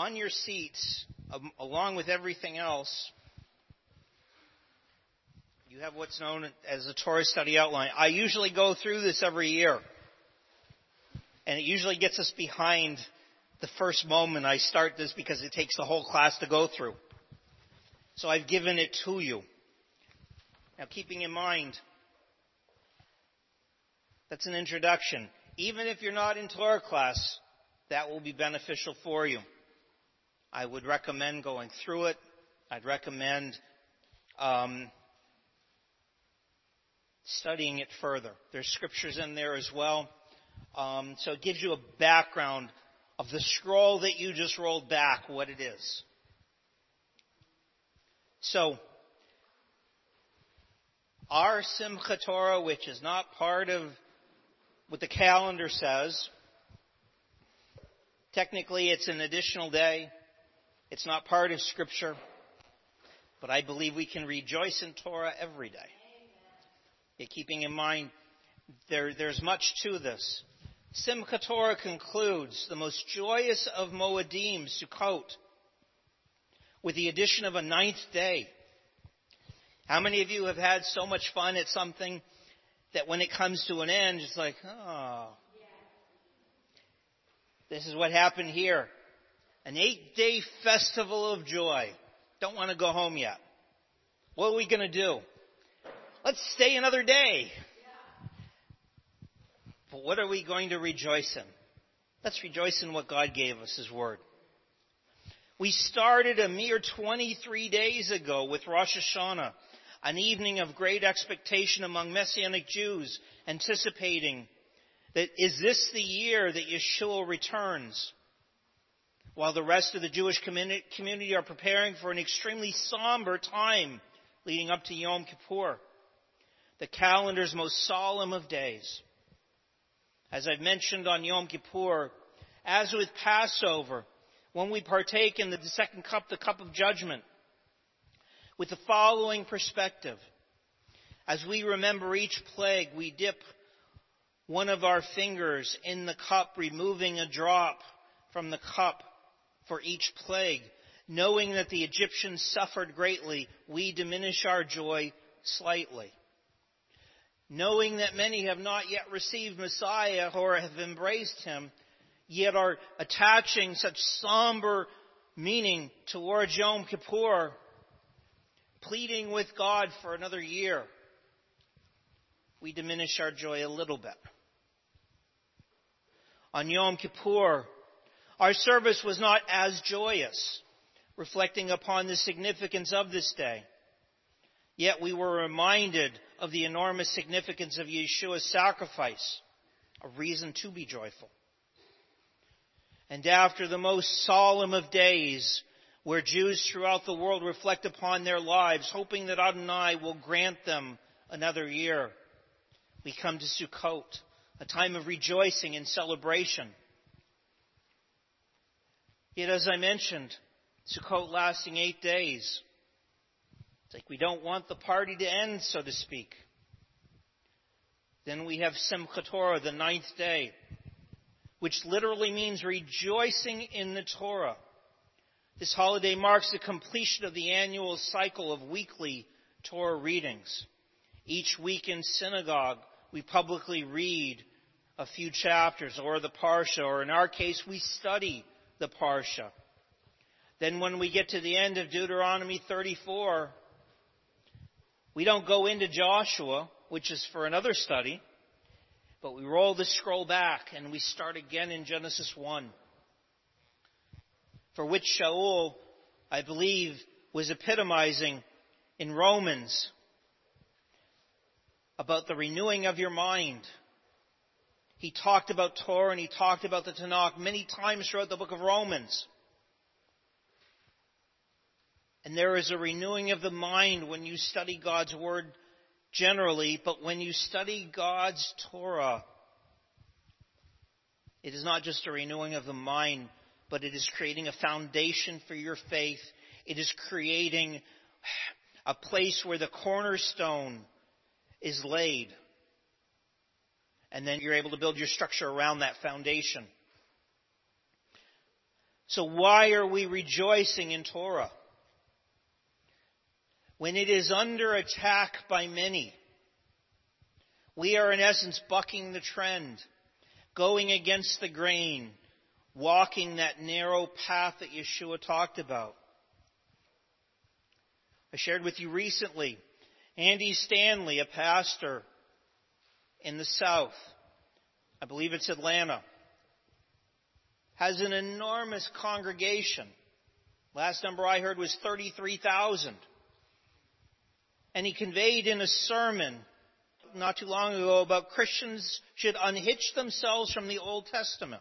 on your seats, along with everything else, you have what's known as a Torah study outline. I usually go through this every year. And it usually gets us behind the first moment I start this because it takes the whole class to go through. So I've given it to you. Now, keeping in mind, that's an introduction. Even if you're not in Torah class, that will be beneficial for you. I would recommend going through it. I'd recommend studying it further. There's scriptures in there as well. So it gives you a background of the scroll that you just rolled back, what it is. So, our Simchat Torah, which is not part of what the calendar says, technically it's an additional day. It's not part of Scripture. But I believe we can rejoice in Torah every day. Yeah, keeping in mind, there's much to this. Simchat Torah concludes the most joyous of Moedim, Sukkot, with the addition of a 9th day. How many of you have had so much fun at something that when it comes to an end, it's like, oh, this is what happened here. An 8-day festival of joy. Don't want to go home yet. What are we going to do? Let's stay another day. But what are we going to rejoice in? Let's rejoice in what God gave us, His Word. We started a mere 23 days ago with Rosh Hashanah, an evening of great expectation among Messianic Jews, anticipating that is this the year that Yeshua returns? While the rest of the Jewish community are preparing for an extremely somber time leading up to Yom Kippur, the calendar's most solemn of days. As I've mentioned on Yom Kippur, as with Passover, when we partake in the second cup, the cup of judgment, with the following perspective. As we remember each plague, we dip one of our fingers in the cup, removing a drop from the cup for each plague. Knowing that the Egyptians suffered greatly, we diminish our joy slightly. Knowing that many have not yet received Messiah or have embraced Him, yet are attaching such somber meaning towards Yom Kippur, pleading with God for another year, we diminish our joy a little bit. On Yom Kippur, our service was not as joyous, reflecting upon the significance of this day. Yet we were reminded of the enormous significance of Yeshua's sacrifice, a reason to be joyful. And after the most solemn of days, where Jews throughout the world reflect upon their lives, hoping that Adonai will grant them another year, we come to Sukkot, a time of rejoicing and celebration. Yet, as I mentioned, Sukkot lasting 8 days. It's like we don't want the party to end, so to speak. Then we have Simchat Torah, the 9th day, which literally means rejoicing in the Torah. This holiday marks the completion of the annual cycle of weekly Torah readings. Each week in synagogue, we publicly read a few chapters or the Parsha, or in our case, we study the Parsha. Then when we get to the end of Deuteronomy 34, we don't go into Joshua, which is for another study, but we roll the scroll back and we start again in Genesis 1. For which Shaul, I believe, was epitomizing in Romans about the renewing of your mind. He talked about Torah and he talked about the Tanakh many times throughout the book of Romans. And there is a renewing of the mind when you study God's Word generally, but when you study God's Torah, it is not just a renewing of the mind, but it is creating a foundation for your faith. It is creating a place where the cornerstone is laid. And then you're able to build your structure around that foundation. So why are we rejoicing in Torah? When it is under attack by many, we are in essence bucking the trend, going against the grain, walking that narrow path that Yeshua talked about. I shared with you recently, Andy Stanley, a pastor in the South, I believe it's Atlanta, has an enormous congregation. Last number I heard was 33,000. And he conveyed in a sermon not too long ago about Christians should unhitch themselves from the Old Testament.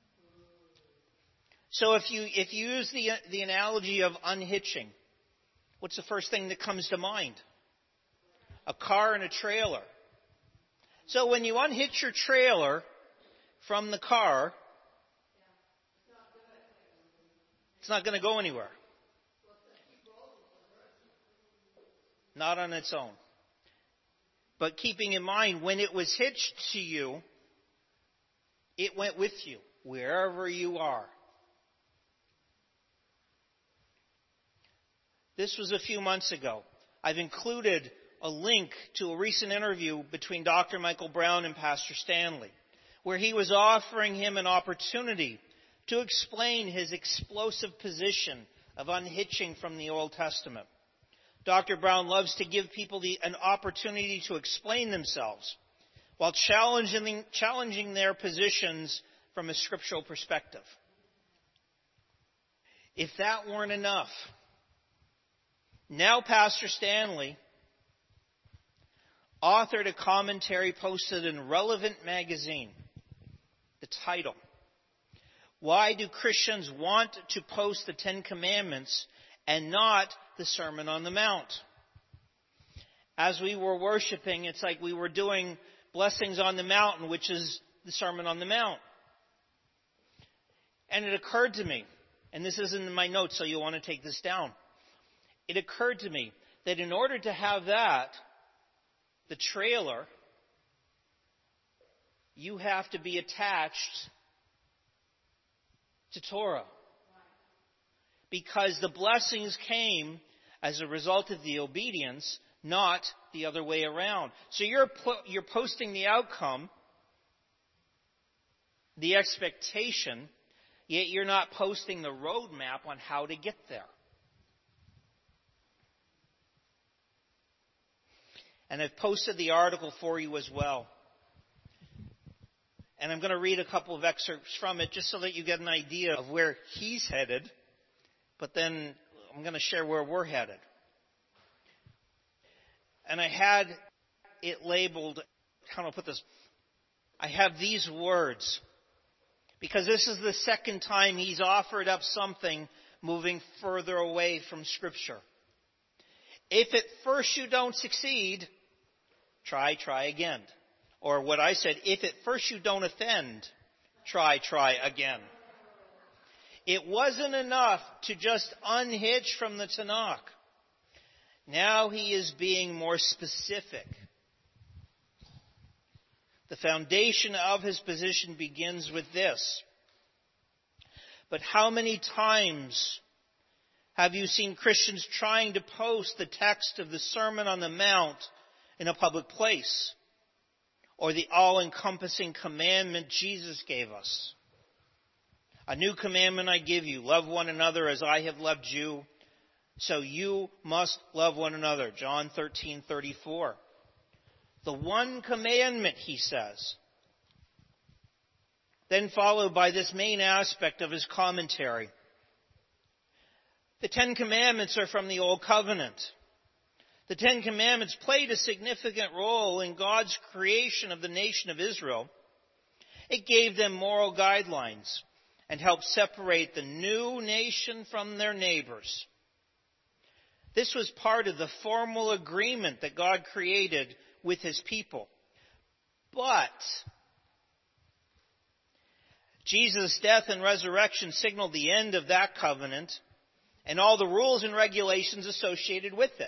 So if you use the analogy of unhitching, what's the first thing that comes to mind? A car and a trailer. So when you unhitch your trailer from the car, it's not going to go anywhere. Not on its own. But keeping in mind, when it was hitched to you, it went with you, wherever you are. This was a few months ago. I've included a link to a recent interview between Dr. Michael Brown and Pastor Stanley, where he was offering him an opportunity to explain his explosive position of unhitching from the Old Testament. Dr. Brown loves to give people an opportunity to explain themselves while challenging their positions from a scriptural perspective. If that weren't enough, now Pastor Stanley authored a commentary posted in Relevant magazine. The title, Why Do Christians Want to Post the Ten Commandments and Not the Sermon on the Mount? As we were worshiping, it's like we were doing blessings on the mountain, which is the Sermon on the Mount. And it occurred to me, and this isn't in my notes, so you'll want to take this down. It occurred to me that in order to have that, the trailer, you have to be attached to Torah. Because the blessings came as a result of the obedience, not the other way around. So you're posting the outcome, the expectation, yet you're not posting the roadmap on how to get there. And I've posted the article for you as well. And I'm going to read a couple of excerpts from it just so that you get an idea of where he's headed. But then I'm going to share where we're headed. And I had it labeled, how do I put this? I have these words. Because this is the second time he's offered up something moving further away from Scripture. If at first you don't succeed, try again. Or what I said, if at first you don't offend, try again. It wasn't enough to just unhitch from the Tanakh. Now he is being more specific. The foundation of his position begins with this. But how many times have you seen Christians trying to post the text of the Sermon on the Mount in a public place? Or the all-encompassing commandment Jesus gave us? A new commandment I give you, love one another as I have loved you, so you must love one another. John 13:34. The one commandment, he says. Then followed by this main aspect of his commentary. The Ten Commandments are from the Old Covenant. The Ten Commandments played a significant role in God's creation of the nation of Israel. It gave them moral guidelines and helped separate the new nation from their neighbors. This was part of the formal agreement that God created with his people. But Jesus' death and resurrection signaled the end of that covenant and all the rules and regulations associated with it.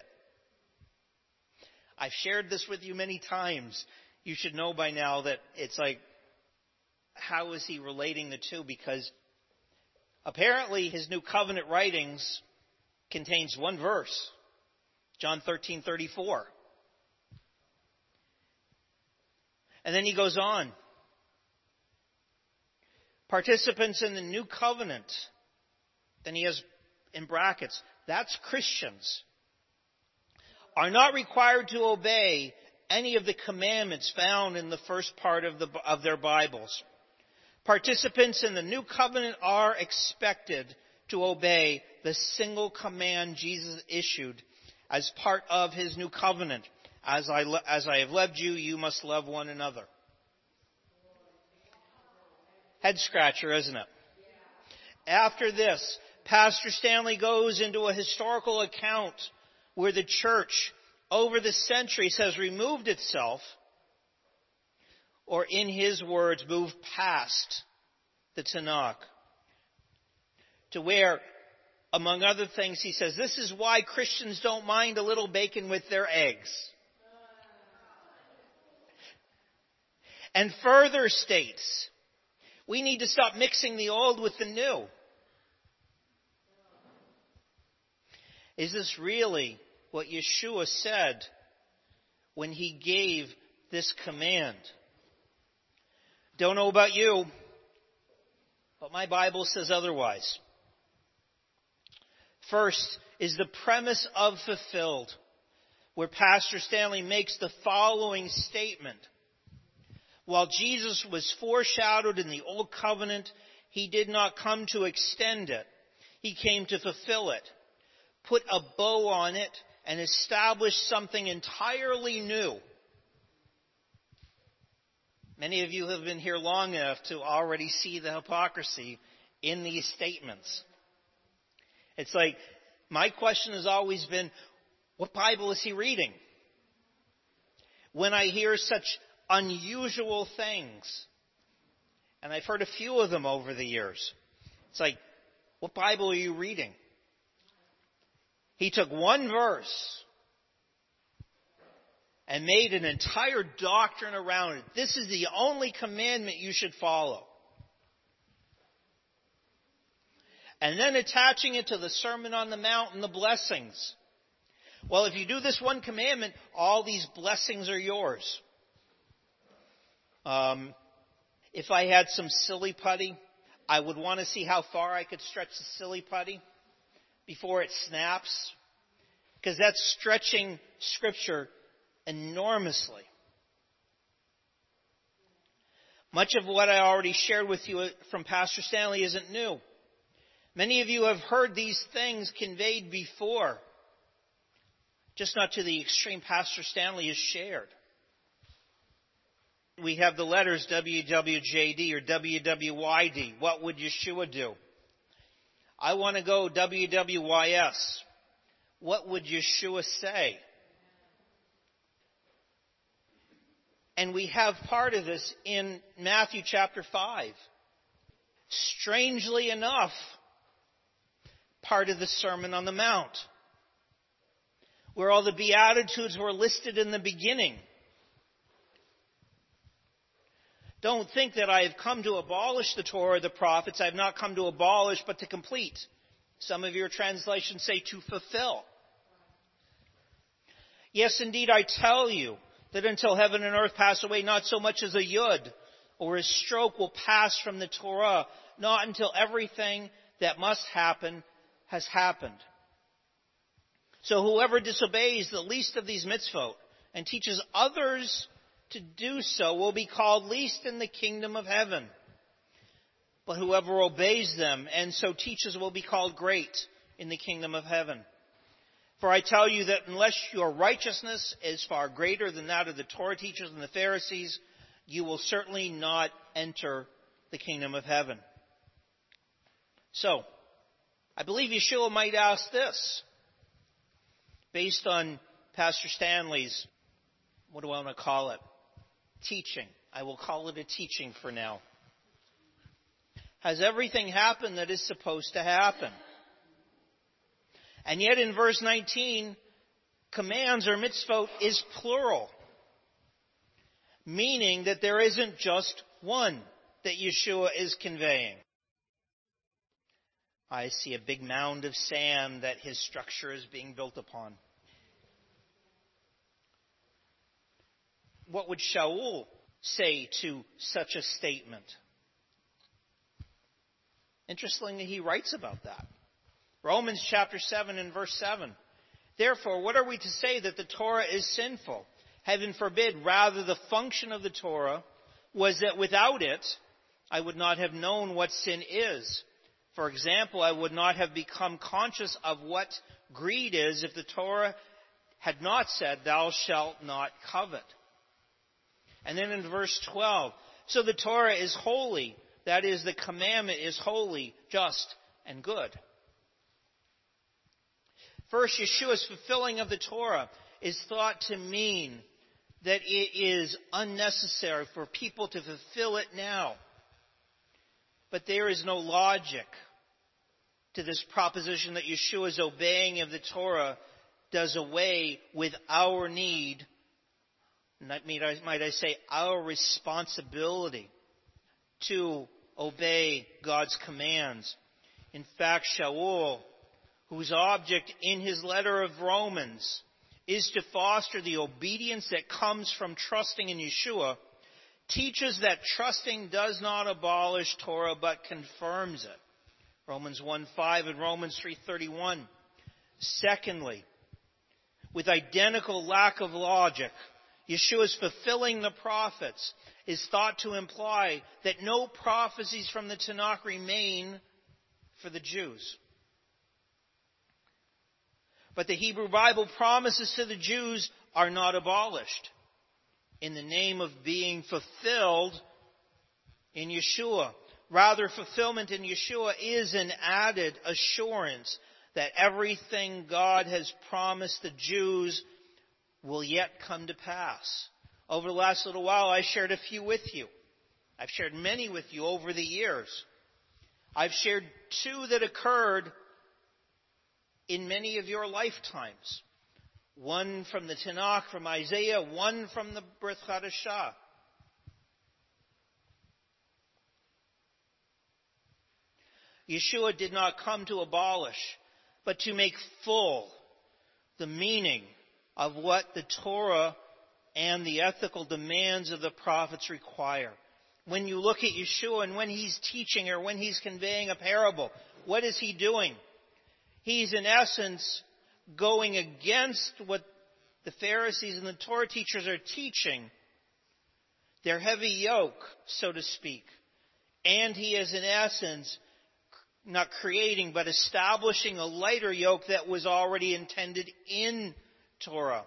I've shared this with you many times. You should know by now that it's like, how is he relating the two? Because Apparently, his New Covenant writings contains one verse, John 13:34. And then he goes on. Participants in the New Covenant, then he has in brackets, that's Christians, are not required to obey any of the commandments found in the first part of their Bibles. Participants in the New Covenant are expected to obey the single command Jesus issued as part of his New Covenant. As I have loved you, you must love one another. Head scratcher, isn't it? After this, Pastor Stanley goes into a historical account where the church, over the centuries, has removed itself, or in his words, moved past the Tanakh, to where, among other things, he says, this is why Christians don't mind a little bacon with their eggs. And further states, we need to stop mixing the old with the new. Is this really what Yeshua said when he gave this command? Don't know about you, but my Bible says otherwise. First is the premise of fulfilled, where Pastor Stanley makes the following statement. While Jesus was foreshadowed in the Old Covenant, he did not come to extend it. He came to fulfill it, put a bow on it, and establish something entirely new. Many of you have been here long enough to already see the hypocrisy in these statements. It's like, my question has always been, what Bible is he reading? When I hear such unusual things, and I've heard a few of them over the years, it's like, what Bible are you reading? He took one verse and made an entire doctrine around it. This is the only commandment you should follow. And then attaching it to the Sermon on the Mount and the blessings. Well, if you do this one commandment, all these blessings are yours. If I had some silly putty, I would want to see how far I could stretch the silly putty before it snaps, because that's stretching Scripture enormously. Much of what I already shared with you from Pastor Stanley isn't new. Many of you have heard these things conveyed before, just not to the extreme Pastor Stanley has shared. We have the letters WWJD or WWYD. What would Yeshua do? I want to go WWYS. What would Yeshua say? And we have part of this in Matthew chapter 5. Strangely enough, part of the Sermon on the Mount, where all the Beatitudes were listed in the beginning. Don't think that I have come to abolish the Torah or the prophets. I have not come to abolish, but to complete. Some of your translations say to fulfill. Yes, indeed, I tell you that until heaven and earth pass away, not so much as a yud or a stroke will pass from the Torah, not until everything that must happen has happened. So whoever disobeys the least of these mitzvot and teaches others to do so will be called least in the kingdom of heaven. But whoever obeys them and so teaches will be called great in the kingdom of heaven. For I tell you that unless your righteousness is far greater than that of the Torah teachers and the Pharisees, you will certainly not enter the kingdom of heaven. So, I believe Yeshua might ask this, based on Pastor Stanley's, what do I want to call it? Teaching. I will call it a teaching for now. Has everything happened that is supposed to happen? And yet in verse 19, commands or mitzvot is plural, meaning that there isn't just one that Yeshua is conveying. I see a big mound of sand that his structure is being built upon. What would Shaul say to such a statement? Interestingly, he writes about that. Romans chapter 7 and verse 7. Therefore, what are we to say that the Torah is sinful? Heaven forbid. Rather, the function of the Torah was that without it, I would not have known what sin is. For example, I would not have become conscious of what greed is if the Torah had not said, thou shalt not covet. And then in verse 12, so the Torah is holy. That is, the commandment is holy, just, and good. First, Yeshua's fulfilling of the Torah is thought to mean that it is unnecessary for people to fulfill it now. But there is no logic to this proposition that Yeshua's obeying of the Torah does away with our need, might I say, our responsibility to obey God's commands. In fact, Shaul, whose object in his letter of Romans is to foster the obedience that comes from trusting in Yeshua, teaches that trusting does not abolish Torah but confirms it. Romans 1:5 and Romans 3:31. Secondly, with identical lack of logic, Yeshua's fulfilling the prophets is thought to imply that no prophecies from the Tanakh remain for the Jews. But the Hebrew Bible promises to the Jews are not abolished in the name of being fulfilled in Yeshua. Rather, fulfillment in Yeshua is an added assurance that everything God has promised the Jews will yet come to pass. Over the last little while, I shared a few with you. I've shared many with you over the years. I've shared two that occurred in many of your lifetimes. One from the Tanakh, from Isaiah, one from the Brit Chadashah. Yeshua did not come to abolish, but to make full the meaning of what the Torah and the ethical demands of the prophets require. When you look at Yeshua and when he's teaching or when he's conveying a parable, what is he doing? He's in essence going against what the Pharisees and the Torah teachers are teaching, their heavy yoke, so to speak. And he is in essence not creating but establishing a lighter yoke that was already intended in Torah.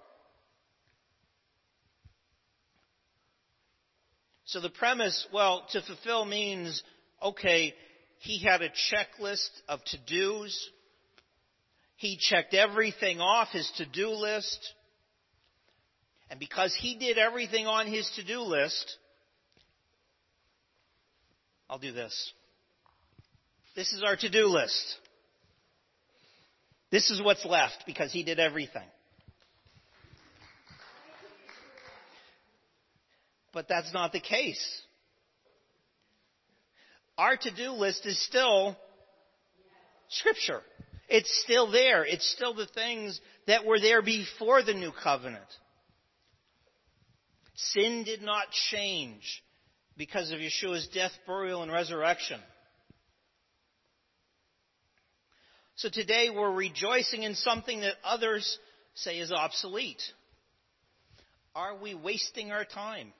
So the premise, to fulfill means, okay, he had a checklist of to-dos. He checked everything off his to-do list. And because he did everything on his to-do list, I'll do this. This is our to-do list. This is what's left because he did everything. But that's not the case. Our to-do list is still Scripture. It's still there. It's still the things that were there before the new covenant. Sin did not change because of Yeshua's death, burial, and resurrection. So today we're rejoicing in something that others say is obsolete. Are we wasting our time?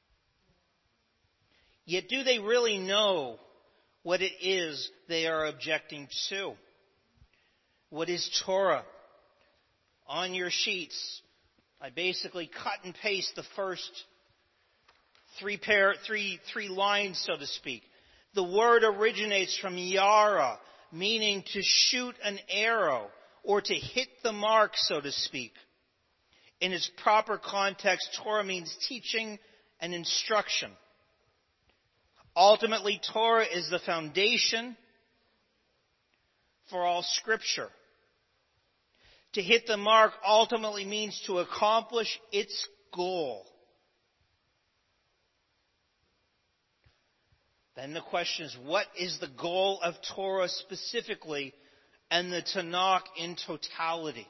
Yet do they really know what it is they are objecting to? What is Torah? On your sheets, I basically cut and paste the first three lines, so to speak. The word originates from yara, meaning to shoot an arrow or to hit the mark, so to speak. In its proper context, Torah means teaching and instruction. Ultimately, Torah is the foundation for all Scripture. To hit the mark ultimately means to accomplish its goal. Then the question is, what is the goal of Torah specifically and the Tanakh in totality?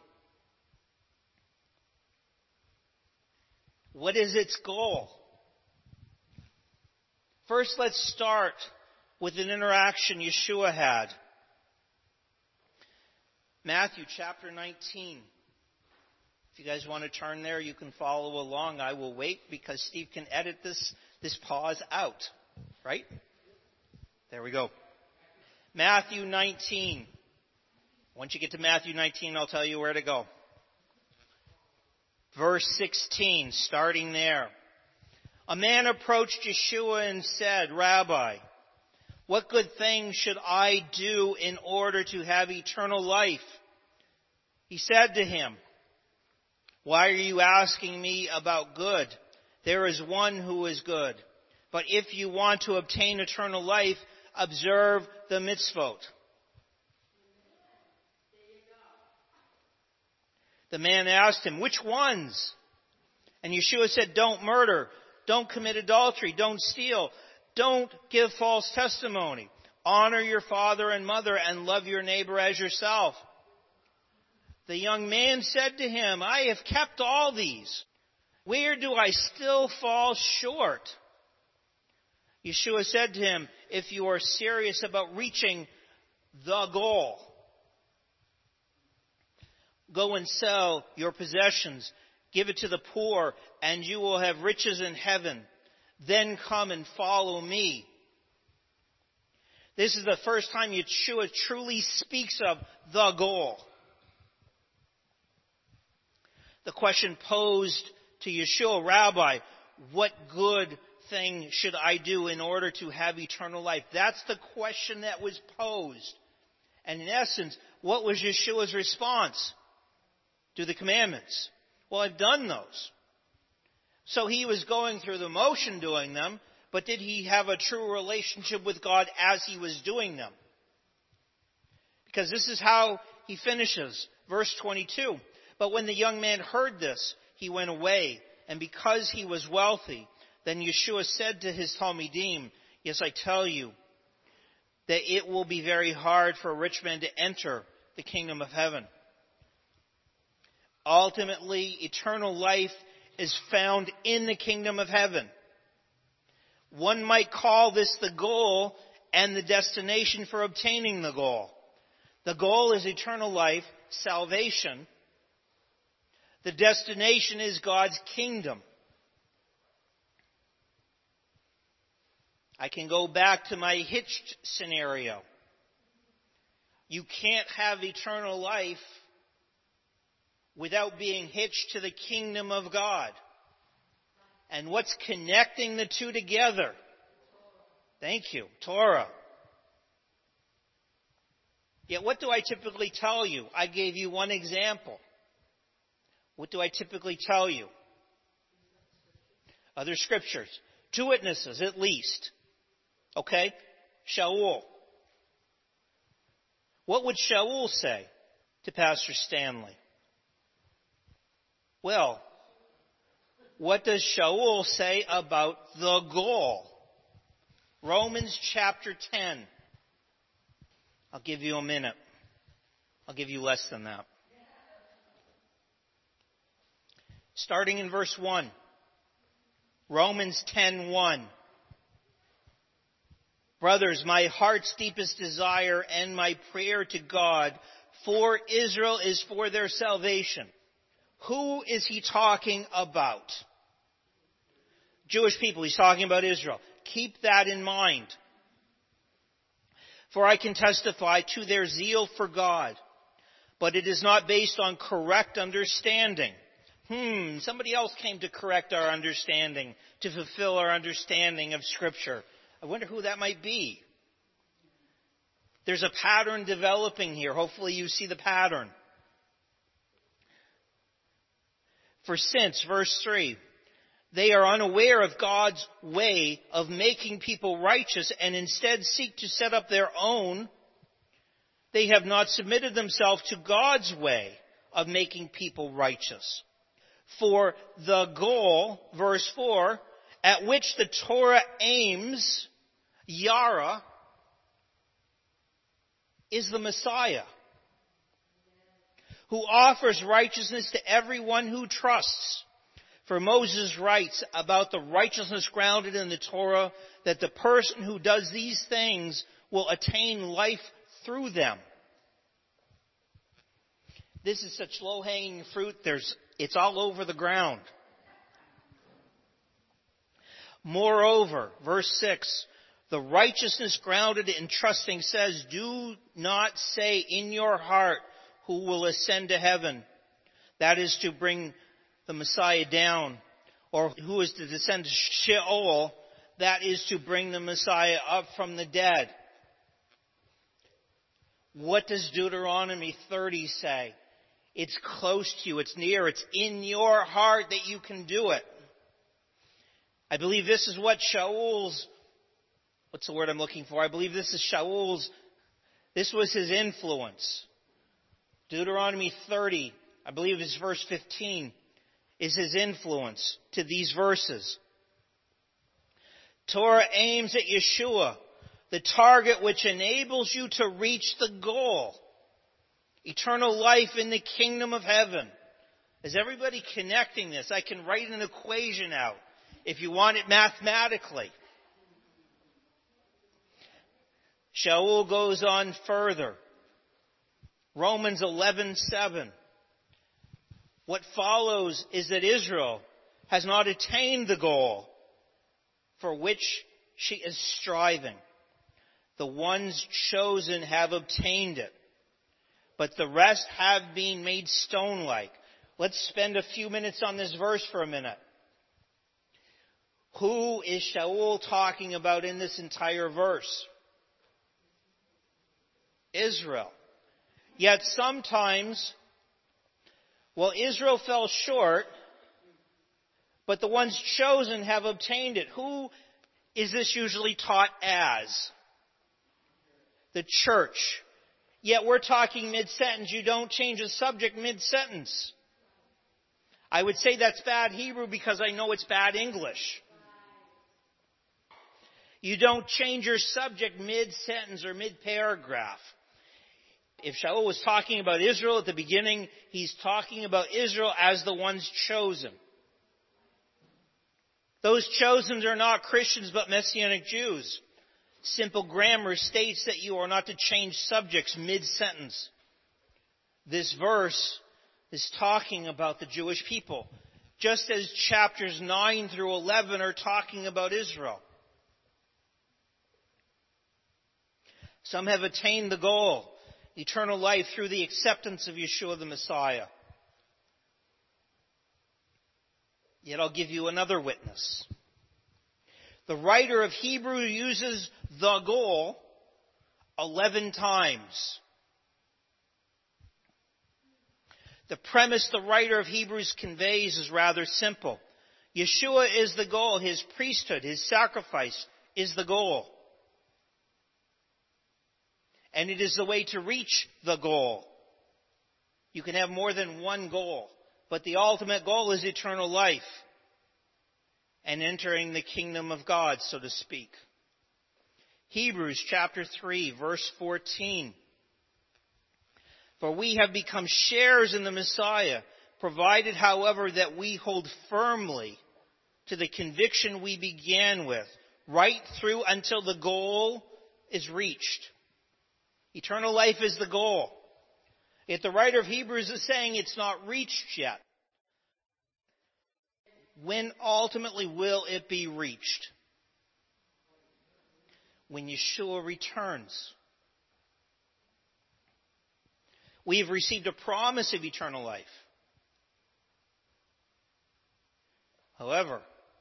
What is its goal? First, let's start with an interaction Yeshua had. Matthew chapter 19. If you guys want to turn there, you can follow along. I will wait because Steve can edit this pause out. Right? There we go. Matthew 19. Once you get to Matthew 19, I'll tell you where to go. Verse 16, starting there. A man approached Yeshua and said, Rabbi, what good thing should I do in order to have eternal life? He said to him, why are you asking me about good? There is one who is good. But if you want to obtain eternal life, observe the mitzvot. The man asked him, which ones? And Yeshua said, don't murder, don't commit adultery, don't steal, don't give false testimony, honor your father and mother, and love your neighbor as yourself. The young man said to him, I have kept all these. Where do I still fall short? Yeshua said to him, if you are serious about reaching the goal, go and sell your possessions, give it to the poor, and you will have riches in heaven. Then come and follow me. This is the first time Yeshua truly speaks of the goal. The question posed to Yeshua, Rabbi, what good thing should I do in order to have eternal life? That's the question that was posed. And in essence, what was Yeshua's response? Do the commandments. Well, I've done those. So he was going through the motion doing them, but did he have a true relationship with God as he was doing them? Because this is how he finishes. Verse 22. But when the young man heard this, he went away, and because he was wealthy, then Yeshua said to his Talmidim, yes, I tell you, that it will be very hard for a rich man to enter the kingdom of heaven. Ultimately, eternal life is found in the kingdom of heaven. One might call this the goal and the destination for obtaining the goal. The goal is eternal life, salvation. The destination is God's kingdom. I can go back to my hitched scenario. You can't have eternal life without being hitched to the kingdom of God. And what's connecting the two together? Thank you, Torah. Yet what do I typically tell you? I gave you one example. What do I typically tell you? Other scriptures. 2 witnesses at least. Okay? Shaul. What would Shaul say to Pastor Stanley? Well, what does Shaul say about the goal? Romans chapter 10. I'll give you a minute. I'll give you less than that. Starting in verse 1. Romans 10:1. Brothers, my heart's deepest desire and my prayer to God for Israel is for their salvation. Who is he talking about? Jewish people. He's talking about Israel. Keep that in mind. For I can testify to their zeal for God, but it is not based on correct understanding. Somebody else came to correct our understanding, to fulfill our understanding of Scripture. I wonder who that might be. There's a pattern developing here. Hopefully you see the pattern. For since, verse 3, they are unaware of God's way of making people righteous and instead seek to set up their own, they have not submitted themselves to God's way of making people righteous. For the goal, verse 4, at which the Torah aims Yara is the Messiah, who offers righteousness to everyone who trusts. For Moses writes about the righteousness grounded in the Torah, that the person who does these things will attain life through them. This is such low-hanging fruit, it's all over the ground. Moreover, verse 6, the righteousness grounded in trusting says, do not say in your heart, who will ascend to heaven? That is to bring the Messiah down. Or who is to descend to Sheol? That is to bring the Messiah up from the dead. What does Deuteronomy 30 say? It's close to you. It's near. It's in your heart that you can do it. I believe this is what Shaul's, what's the word I'm looking for? I believe this is Shaul's, this was his influence. Deuteronomy 30, I believe it's verse 15, is his influence to these verses. Torah aims at Yeshua, the target which enables you to reach the goal. Eternal life in the kingdom of heaven. Is everybody connecting this? I can write an equation out if you want it mathematically. Shaul goes on further. Romans 11:7. What follows is that Israel has not attained the goal for which she is striving. The ones chosen have obtained it, but the rest have been made stone-like. Let's spend a few minutes on this verse for a minute. Who is Shaul talking about in this entire verse? Israel. Yet sometimes, Israel fell short, but the ones chosen have obtained it. Who is this usually taught as? The church. Yet we're talking mid-sentence. You don't change a subject mid-sentence. I would say that's bad Hebrew because I know it's bad English. You don't change your subject mid-sentence or mid-paragraph. If Shaul was talking about Israel at the beginning, he's talking about Israel as the ones chosen. Those chosen are not Christians but Messianic Jews. Simple grammar states that you are not to change subjects mid-sentence. This verse is talking about the Jewish people, just as chapters 9 through 11 are talking about Israel. Some have attained the goal, eternal life, through the acceptance of Yeshua the Messiah. Yet I'll give you another witness. The writer of Hebrews uses the goal 11 times. The premise the writer of Hebrews conveys is rather simple. Yeshua is the goal. His priesthood, his sacrifice is the goal. And it is the way to reach the goal. You can have more than one goal, but the ultimate goal is eternal life and entering the kingdom of God, so to speak. Hebrews chapter 3, verse 14. For we have become sharers in the Messiah, provided, however, that we hold firmly to the conviction we began with, right through until the goal is reached. Eternal life is the goal. Yet the writer of Hebrews is saying it's not reached yet. When ultimately will it be reached? When Yeshua returns. We have received a promise of eternal life. However,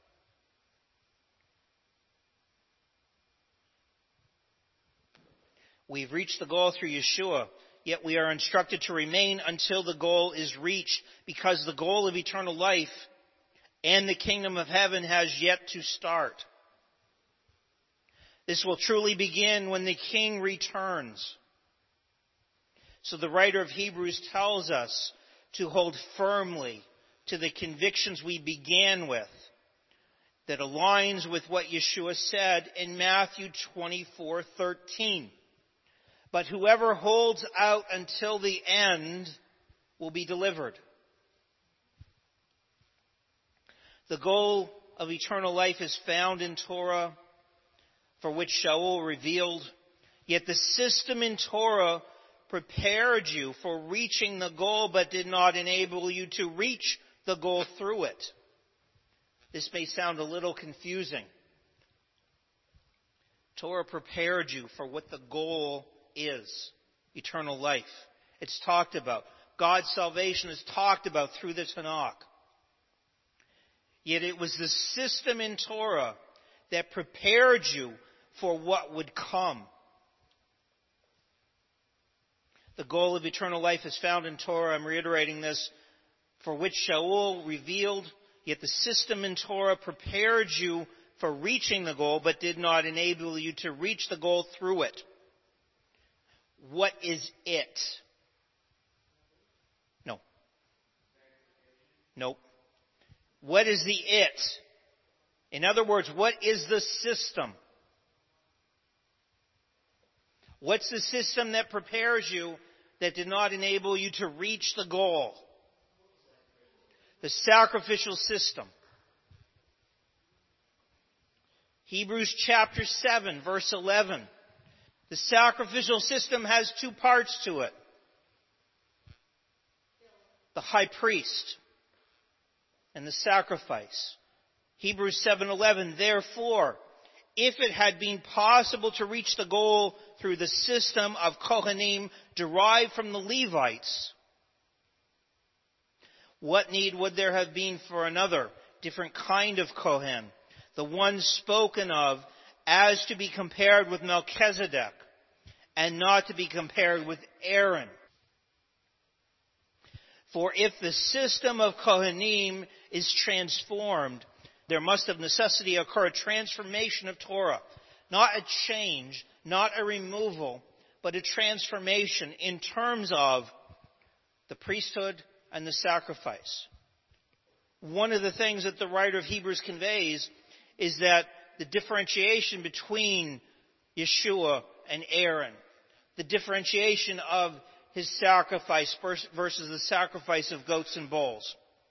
we've reached the goal through Yeshua, yet we are instructed to remain until the goal is reached, because the goal of eternal life and the kingdom of heaven has yet to start. This will truly begin when the King returns. So the writer of Hebrews tells us to hold firmly to the convictions we began with that aligns with what Yeshua said in Matthew 24:13. But whoever holds out until the end will be delivered. The goal of eternal life is found in Torah, for which Shaul revealed. Yet the system in Torah prepared you for reaching the goal, but did not enable you to reach the goal through it. This may sound a little confusing. Torah prepared you for what the goal is, eternal life. It's talked about. God's salvation is talked about through the Tanakh. Yet it was the system in Torah that prepared you for what would come. The goal of eternal life is found in Torah. I'm reiterating this. For which Shaul revealed, yet the system in Torah prepared you for reaching the goal, but did not enable you to reach the goal through it. What is it? No. Nope. What is the it? In other words, what is the system? What's the system that prepares you that did not enable you to reach the goal? The sacrificial system. Hebrews chapter 7, verse 11. The sacrificial system has two parts to it. The high priest and the sacrifice. Hebrews 7:11. Therefore, if it had been possible to reach the goal through the system of Kohanim derived from the Levites, what need would there have been for another, different kind of Kohen, the one spoken of as to be compared with Melchizedek, and not to be compared with Aaron? For if the system of Kohanim is transformed, there must of necessity occur a transformation of Torah. Not a change, not a removal, but a transformation in terms of the priesthood and the sacrifice. One of the things that the writer of Hebrews conveys is that the differentiation between Yeshua and Aaron, the differentiation of his sacrifice versus the sacrifice of goats and bulls.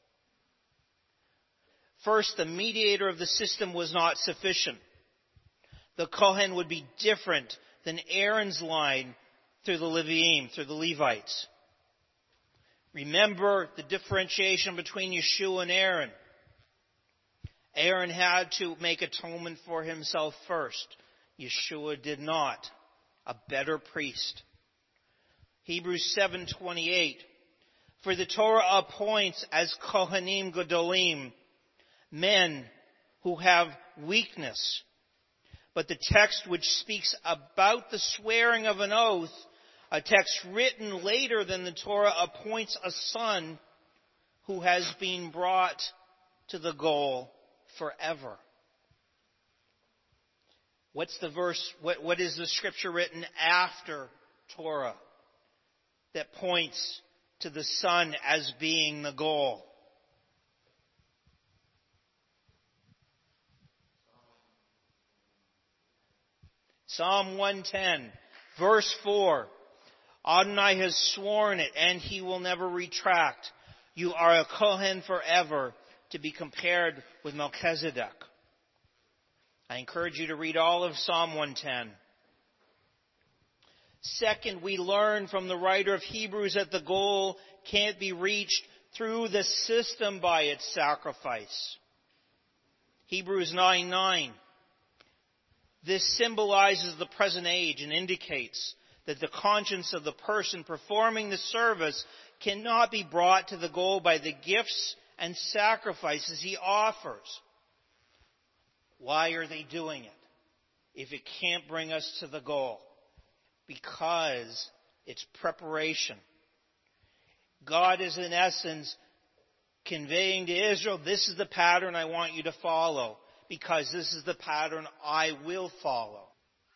First, the mediator of the system was not sufficient. The Kohen would be different than Aaron's line through the Leviim, through the Levites. Remember the differentiation between Yeshua and Aaron. Aaron had to make atonement for himself first. Yeshua did not. A better priest. Hebrews 7:28. For the Torah appoints as Kohanim Gedolim men who have weakness. But the text which speaks about the swearing of an oath, a text written later than the Torah, appoints a son who has been brought to the goal forever. What's the verse? What is the scripture written after Torah that points to the son as being the goal? Psalm 110, verse 4. Adonai has sworn it, and he will never retract. You are a Kohen forever, to be compared with Melchizedek. I encourage you to read all of Psalm 110. Second, we learn from the writer of Hebrews that the goal can't be reached through the system by its sacrifice. Hebrews 9:9. This symbolizes the present age and indicates that the conscience of the person performing the service cannot be brought to the goal by the gifts and sacrifices he offers. Why are they doing it if it can't bring us to the goal? Because it's preparation. God is in essence conveying to Israel, this is the pattern I want you to follow, because this is the pattern I will follow.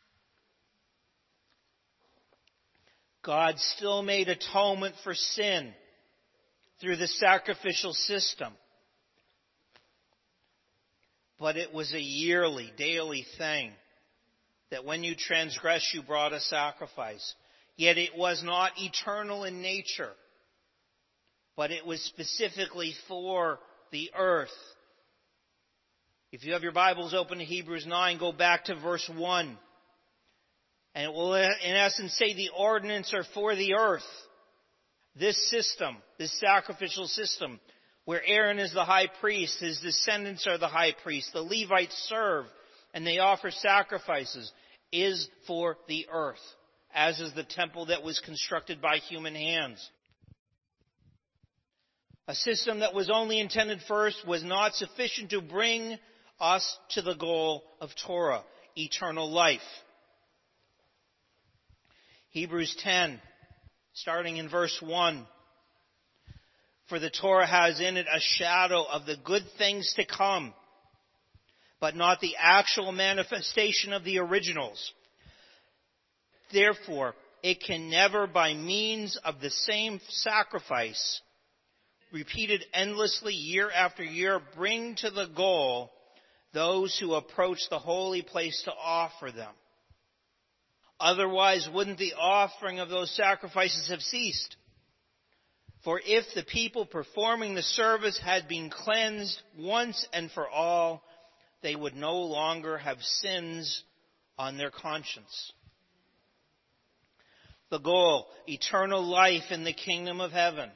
God still made atonement for sin through the sacrificial system. but it was a yearly, daily thing. That when you transgress, you brought a sacrifice. Yet it was not eternal in nature, but it was specifically for the earth. If you have your Bibles open to Hebrews 9, go back to verse 1. And it will, in essence, say the ordinances are for the earth. This system, this sacrificial system, where Aaron is the high priest, his descendants are the high priest, the Levites serve, and they offer sacrifices, is for the earth, as is the temple that was constructed by human hands. A system that was only intended first was not sufficient to bring us to the goal of Torah, eternal life. Hebrews 10, starting in verse 1. For the Torah has in it a shadow of the good things to come, but not the actual manifestation of the originals. Therefore, it can never, by means of the same sacrifice, repeated endlessly year after year, bring to the goal those who approach the holy place to offer them. Otherwise, wouldn't the offering of those sacrifices have ceased? For if the people performing the service had been cleansed once and for all, they would no longer have sins on their conscience. The goal, eternal life in the kingdom of heaven.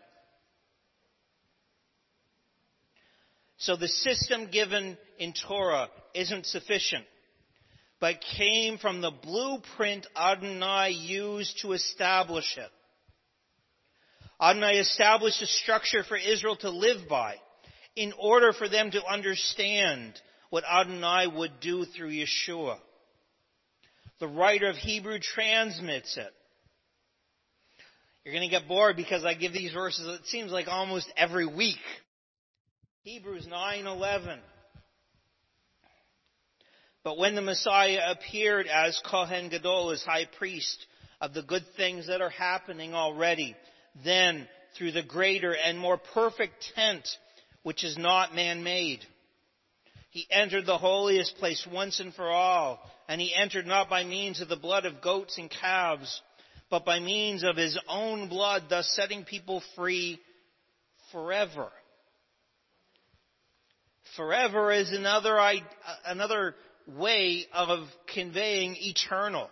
So the system given in Torah isn't sufficient, but came from the blueprint Adonai used to establish it. Adonai established a structure for Israel to live by in order for them to understand what Adonai would do through Yeshua. The writer of Hebrew transmits it. You're going to get bored because I give these verses, it seems like almost every week. Hebrews 9:11. But when the Messiah appeared as Kohen Gadol, as high priest of the good things that are happening already, then through the greater and more perfect tent, which is not man-made, he entered the holiest place once and for all, and he entered not by means of the blood of goats and calves, but by means of his own blood, thus setting people free forever. Forever is another way of conveying eternal.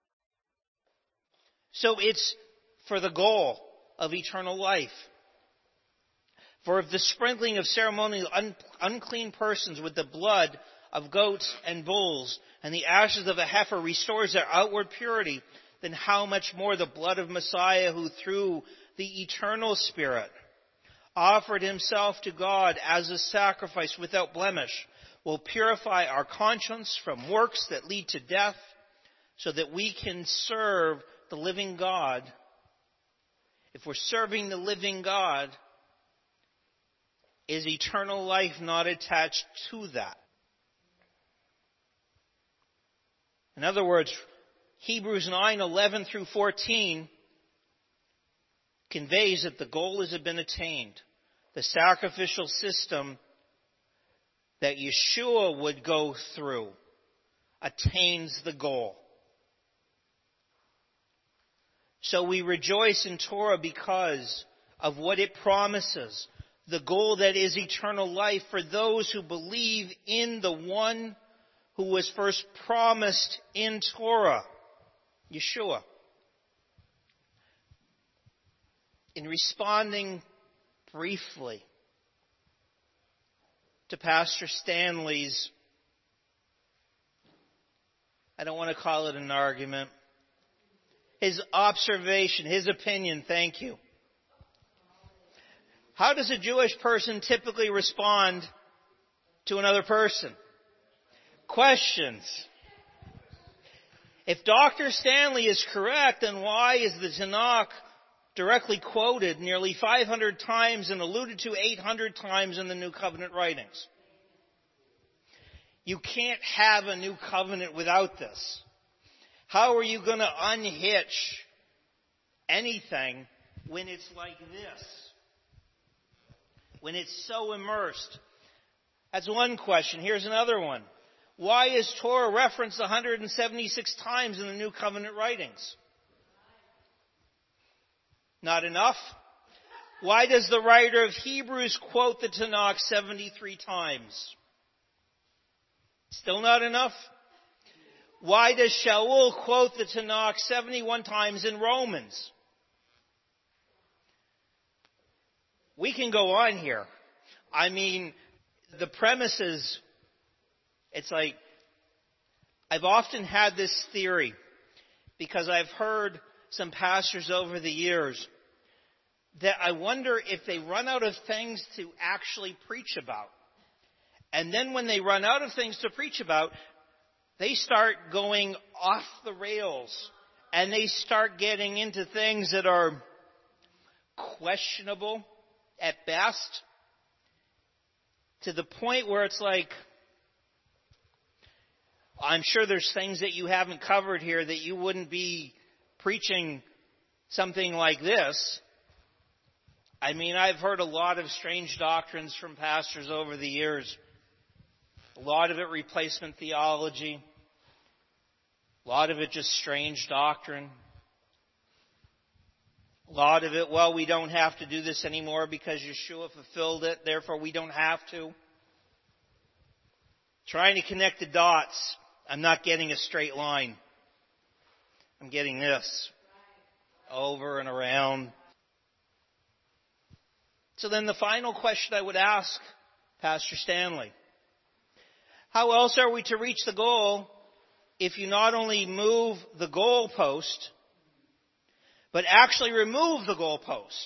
So it's for the goal of eternal life. For if the sprinkling of ceremonial unclean persons with the blood of goats and bulls and the ashes of a heifer restores their outward purity, then how much more the blood of Messiah, who through the eternal Spirit offered himself to God as a sacrifice without blemish, will purify our conscience from works that lead to death, so that we can serve the living God. If we're serving the living God, is eternal life not attached to that? In other words, Hebrews 9:11 through 14 conveys that the goal has been attained. The sacrificial system that Yeshua would go through attains the goal. So we rejoice in Torah because of what it promises. The goal that is eternal life for those who believe in the one who was first promised in Torah, Yeshua. In responding briefly to Pastor Stanley's, I don't want to call it an argument, his observation, his opinion, thank you. How does a Jewish person typically respond to another person? Questions. If Dr. Stanley is correct, then why is the Tanakh directly quoted nearly 500 times and alluded to 800 times in the New Covenant writings? You can't have a new covenant without this. How are you going to unhitch anything when it's like this? When it's so immersed? That's one question. Here's another one. Why is Torah referenced 176 times in the New Covenant writings? Not enough? Why does the writer of Hebrews quote the Tanakh 73 times? Still not enough? Why does Shaul quote the Tanakh 71 times in Romans? We can go on here. I mean, the premises, it's like, I've often had this theory because I've heard some pastors over the years that I wonder if they run out of things to actually preach about. And then when they run out of things to preach about, they start going off the rails and they start getting into things that are questionable at best, to the point where it's like, I'm sure there's things that you haven't covered here that you wouldn't be preaching something like this. I mean, I've heard a lot of strange doctrines from pastors over the years. A lot of it replacement theology. A lot of it just strange doctrine. A lot of it, well, we don't have to do this anymore because Yeshua fulfilled it, therefore we don't have to. Trying to connect the dots. I'm not getting a straight line. I'm getting this. Over and around. So then the final question I would ask Pastor Stanley. How else are we to reach the goal if you not only move the goalpost, but actually remove the goalpost?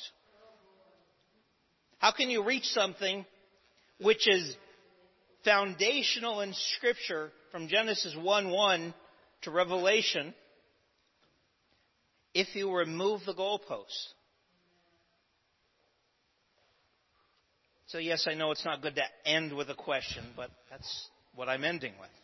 How can you reach something which is foundational in Scripture from Genesis 1:1 to Revelation if you remove the goalpost? So yes, I know it's not good to end with a question, but that's what I'm ending with.